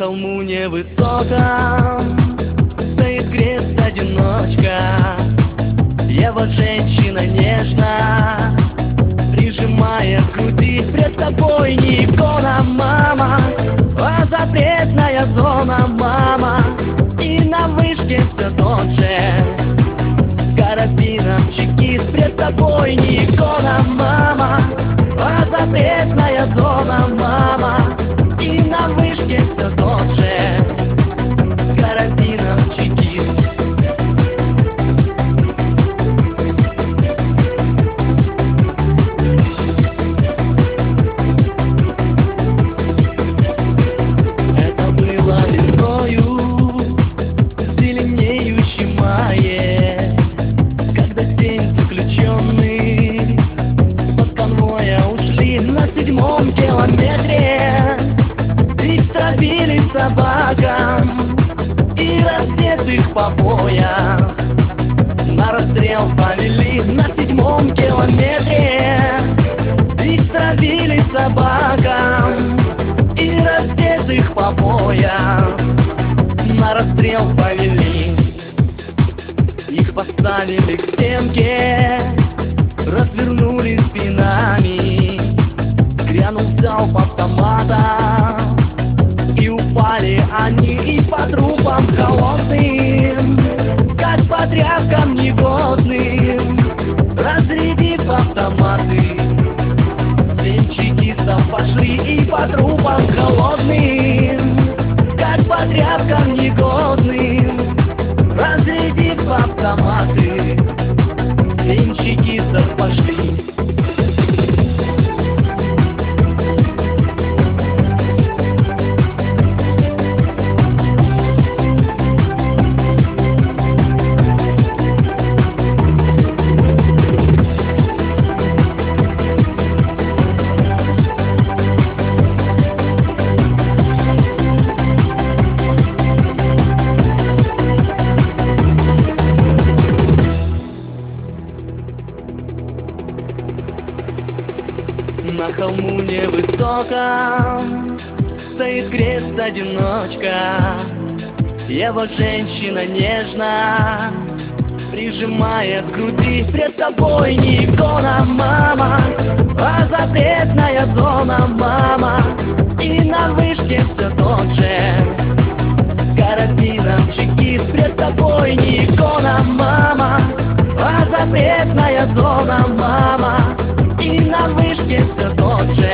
холму невысоком стоит крест-одиночка. Его женщина нежно прижимая к груди. Пред тобой не икона, мама, а запретная зона, мама. И на вышке все тот же с карабином чекист. Пред тобой не икона, мама, а запретная зона, мама. И на вышке все тот же с карабином чекист. Это было весною в зеленеющем мае, когда 7 заключенных под конвоя ушли на 7-м километре. Их травили собакам и раздетых по пояс на расстрел повели на 7-м километре. Их травили собакам и раздетых по пояс на расстрел повели. Их поставили к стенке, развернули спинами. Грянул залп автомата, и упали они и по трупам холодным, как по тряпкам негодным, разрядив автоматы. 7 чекистов пошли и по трупам холодным, как по тряпкам негодным, разрядив автоматы. 7 чекистов пошли. На холму невысоком стоит крест-одиночка. Его женщина нежно прижимает к груди. Пред тобой не икона, мама, а запретная зона, мама. И на вышке все тот же с карабином чекист. Пред тобой не икона, мама, а запретная зона, мама. И на вышке все тот же